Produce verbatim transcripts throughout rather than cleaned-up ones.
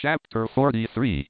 Chapter forty-three.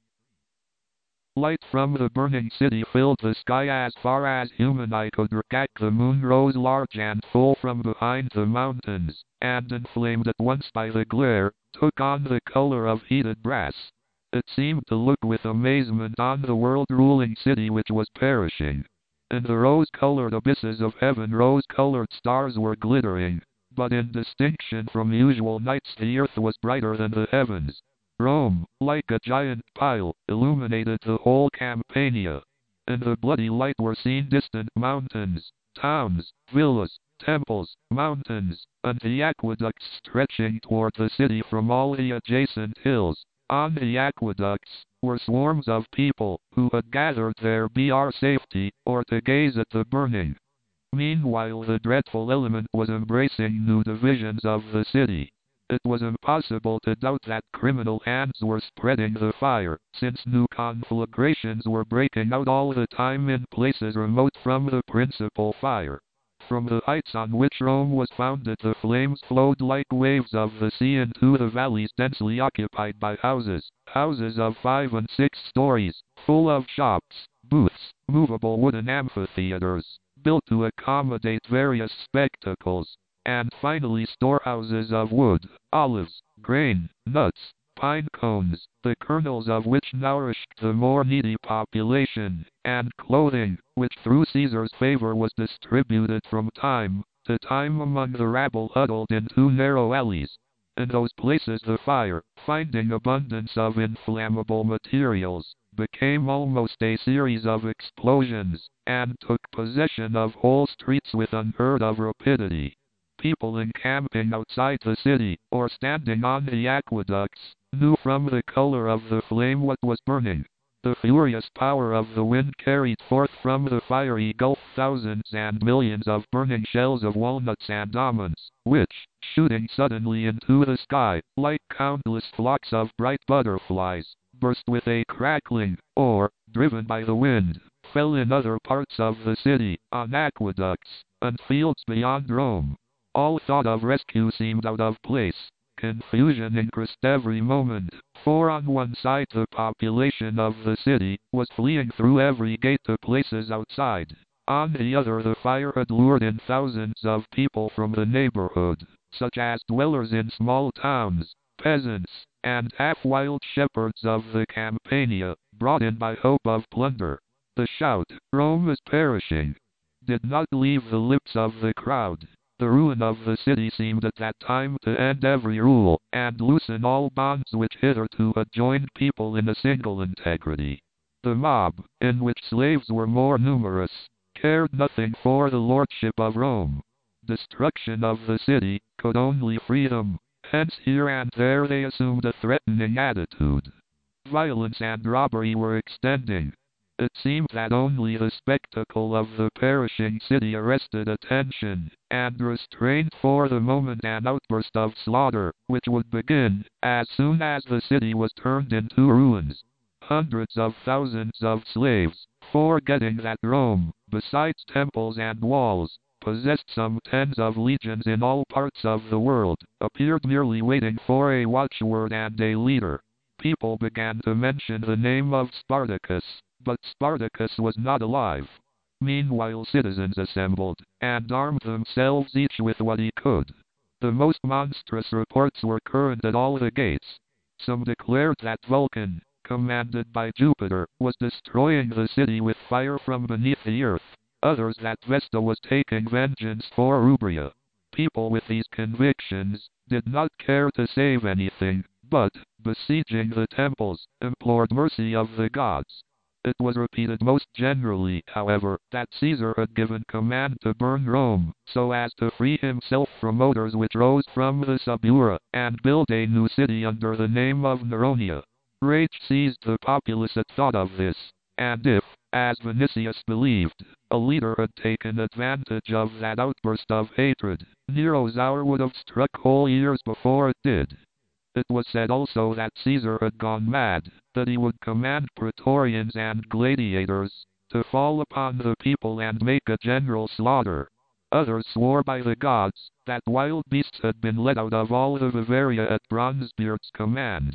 Light from the burning city filled the sky as far as human eye could reach. The moon rose large and full from behind the mountains, and inflamed at once by the glare, took on the color of heated brass. It seemed to look with amazement on the world-ruling city which was perishing. In the rose-colored abysses of heaven rose-colored stars were glittering, but in distinction from usual nights the earth was brighter than the heavens. Rome, like a giant pile, illuminated the whole Campania. In the bloody light were seen distant mountains, towns, villas, temples, mountains, and the aqueducts stretching toward the city from all the adjacent hills. On the aqueducts were swarms of people, who had gathered there for safety, or to gaze at the burning. Meanwhile the dreadful element was embracing new divisions of the city. It was impossible to doubt that criminal hands were spreading the fire, since new conflagrations were breaking out all the time in places remote from the principal fire. From the heights on which Rome was founded the flames flowed like waves of the sea into the valleys densely occupied by houses, houses of five and six stories, full of shops, booths, movable wooden amphitheaters, built to accommodate various spectacles, and finally storehouses of wood, olives, grain, nuts, pine cones, the kernels of which nourished the more needy population, and clothing, which through Caesar's favor was distributed from time to time among the rabble huddled into narrow alleys. In those places the fire, finding abundance of inflammable materials, became almost a series of explosions, and took possession of whole streets with unheard of rapidity. People encamping outside the city, or standing on the aqueducts, knew from the color of the flame what was burning. The furious power of the wind carried forth from the fiery gulf thousands and millions of burning shells of walnuts and almonds, which, shooting suddenly into the sky, like countless flocks of bright butterflies, burst with a crackling, or, driven by the wind, fell in other parts of the city, on aqueducts, and fields beyond Rome. All thought of rescue seemed out of place. Confusion increased every moment, for on one side the population of the city was fleeing through every gate to places outside. On the other the fire had lured in thousands of people from the neighborhood, such as dwellers in small towns, peasants, and half-wild shepherds of the Campania, brought in by hope of plunder. The shout, "Rome is perishing," did not leave the lips of the crowd. The ruin of the city seemed at that time to end every rule, and loosen all bonds which hitherto had joined people in a single integrity. The mob, in which slaves were more numerous, cared nothing for the lordship of Rome. Destruction of the city could only free them, hence here and there they assumed a threatening attitude. Violence and robbery were extending. It seemed that only the spectacle of the perishing city arrested attention, and restrained for the moment an outburst of slaughter, which would begin as soon as the city was turned into ruins. Hundreds of thousands of slaves, forgetting that Rome, besides temples and walls, possessed some tens of legions in all parts of the world, appeared merely waiting for a watchword and a leader. People began to mention the name of Spartacus, but Spartacus was not alive. Meanwhile citizens assembled, and armed themselves each with what he could. The most monstrous reports were current at all the gates. Some declared that Vulcan, commanded by Jupiter, was destroying the city with fire from beneath the earth. Others that Vesta was taking vengeance for Rubria. People with these convictions did not care to save anything, but, besieging the temples, implored mercy of the gods. It was repeated most generally, however, that Caesar had given command to burn Rome, so as to free himself from odors which rose from the Subura, and build a new city under the name of Neronia. Rage seized the populace at thought of this, and if, as Vinicius believed, a leader had taken advantage of that outburst of hatred, Nero's hour would have struck whole years before it did. It was said also that Caesar had gone mad, that he would command praetorians and gladiators to fall upon the people and make a general slaughter. Others swore by the gods that wild beasts had been let out of all the Bavaria at Bronzebeard's command.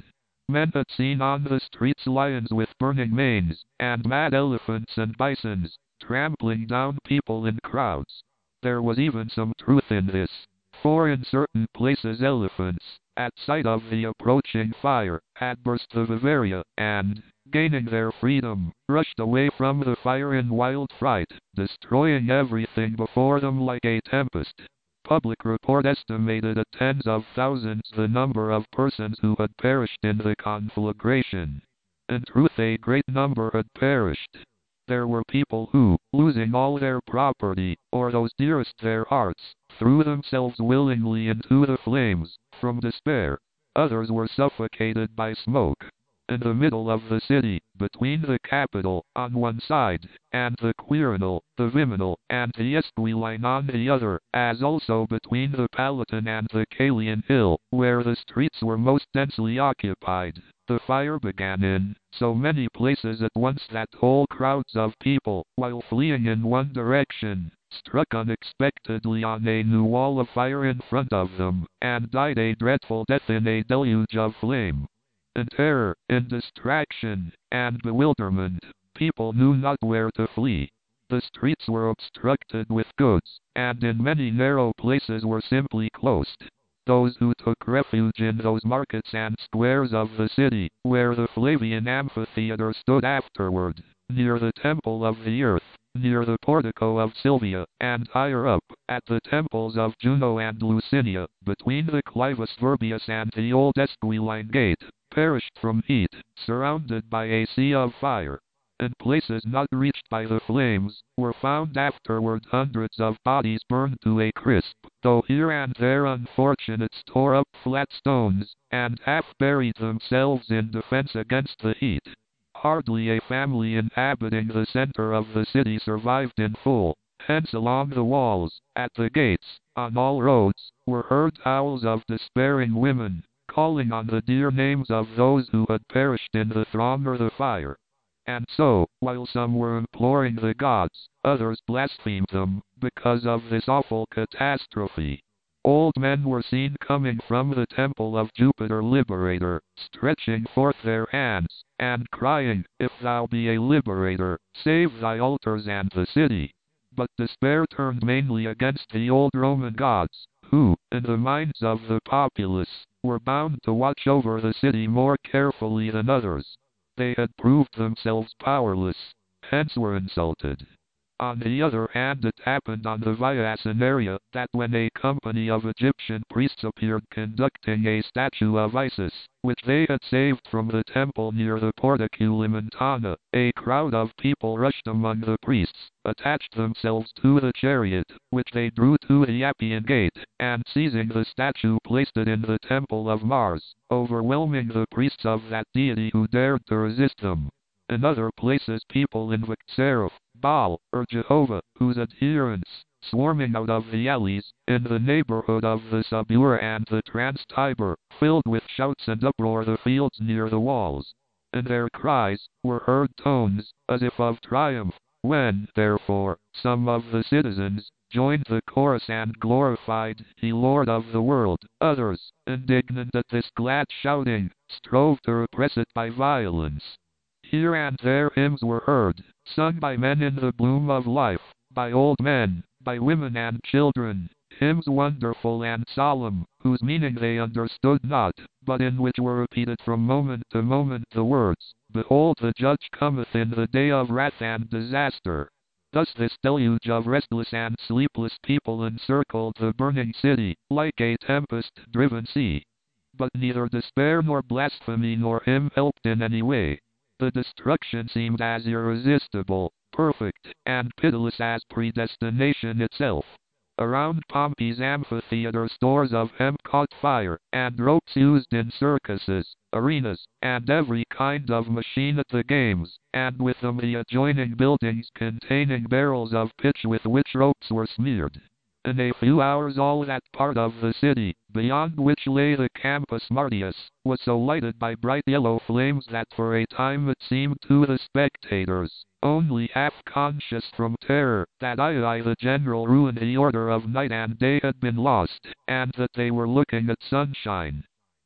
Men had seen on the streets lions with burning manes, and mad elephants and bisons, trampling down people in crowds. There was even some truth in this, for in certain places elephants, at sight of the approaching fire, had burst the Bavaria, and, gaining their freedom, rushed away from the fire in wild fright, destroying everything before them like a tempest. Public report estimated at tens of thousands the number of persons who had perished in the conflagration. In truth, a great number had perished. There were people who, losing all their property, or those dearest their hearts, threw themselves willingly into the flames, from despair. Others were suffocated by smoke. In the middle of the city, between the Capitol, on one side, and the Quirinal, the Viminal, and the Esquiline on the other, as also between the Palatine and the Caelian Hill, where the streets were most densely occupied, the fire began in so many places at once that whole crowds of people, while fleeing in one direction, struck unexpectedly on a new wall of fire in front of them, and died a dreadful death in a deluge of flame. In terror, in distraction, and bewilderment, people knew not where to flee. The streets were obstructed with goods, and in many narrow places were simply closed. Those who took refuge in those markets and squares of the city, where the Flavian amphitheater stood afterward, near the Temple of the Earth, near the Portico of Silvia, and higher up, at the temples of Juno and Lucinia, between the Clivus Verbius and the old Esquiline Gate, perished from heat, surrounded by a sea of fire. In places not reached by the flames, were found afterward hundreds of bodies burned to a crisp, though here and there unfortunates tore up flat stones, and half buried themselves in defense against the heat. Hardly a family inhabiting the center of the city survived in full. Hence along the walls, at the gates, on all roads, were heard howls of despairing women, calling on the dear names of those who had perished in the throng or the fire. And so, while some were imploring the gods, others blasphemed them, because of this awful catastrophe. Old men were seen coming from the temple of Jupiter Liberator, stretching forth their hands, and crying, "If thou be a liberator, save thy altars and the city." But despair turned mainly against the old Roman gods, who, in the minds of the populace, were bound to watch over the city more carefully than others. They had proved themselves powerless, hence were insulted. On the other hand, it happened on the Via Asinaria that when a company of Egyptian priests appeared conducting a statue of Isis, which they had saved from the temple near the Porticula Montana, a crowd of people rushed among the priests, attached themselves to the chariot, which they drew to the Appian Gate, and seizing the statue placed it in the temple of Mars, overwhelming the priests of that deity who dared to resist them. In other places people invoked Seraph, Baal, or Jehovah, whose adherents, swarming out of the alleys, in the neighborhood of the Subura and the Trans-Tiber, filled with shouts and uproar the fields near the walls. In their cries, were heard tones, as if of triumph. When, therefore, some of the citizens joined the chorus and glorified the Lord of the world, others, indignant at this glad shouting, strove to repress it by violence. Here and there hymns were heard, sung by men in the bloom of life, by old men, by women and children, hymns wonderful and solemn, whose meaning they understood not, but in which were repeated from moment to moment the words, "Behold, the judge cometh in the day of wrath and disaster." Thus this deluge of restless and sleepless people encircled the burning city, like a tempest-driven sea. But neither despair nor blasphemy nor hymn helped in any way. The destruction seemed as irresistible, perfect, and pitiless as predestination itself. Around Pompey's amphitheater stores of hemp caught fire, and ropes used in circuses, arenas, and every kind of machine at the games, and with them the adjoining buildings containing barrels of pitch with which ropes were smeared. In a few hours all that part of the city, beyond which lay the Campus Martius, was so lighted by bright yellow flames that for a time it seemed to the spectators, only half conscious from terror, that aye the general ruin, the order of night and day had been lost, and that they were looking at sunshine.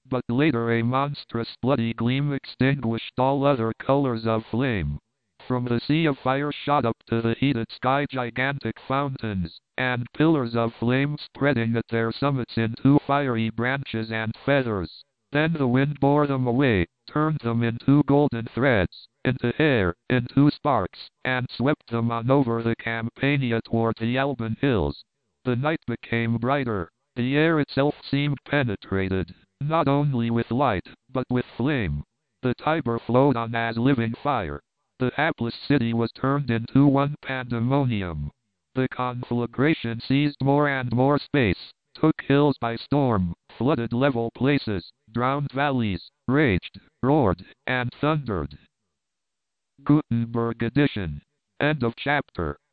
but later a monstrous bloody gleam extinguished all other colors of flame. From the sea of fire shot up to the heated sky gigantic fountains, and pillars of flame spreading at their summits into fiery branches and feathers. Then the wind bore them away, turned them into golden threads, into air, into sparks, and swept them on over the Campania toward the Alban hills. The night became brighter. The air itself seemed penetrated, not only with light, but with flame. The Tiber flowed on as living fire. The hapless city was turned into one pandemonium. The conflagration seized more and more space, took hills by storm, flooded level places, drowned valleys, raged, roared, and thundered. Gutenberg edition. End of chapter.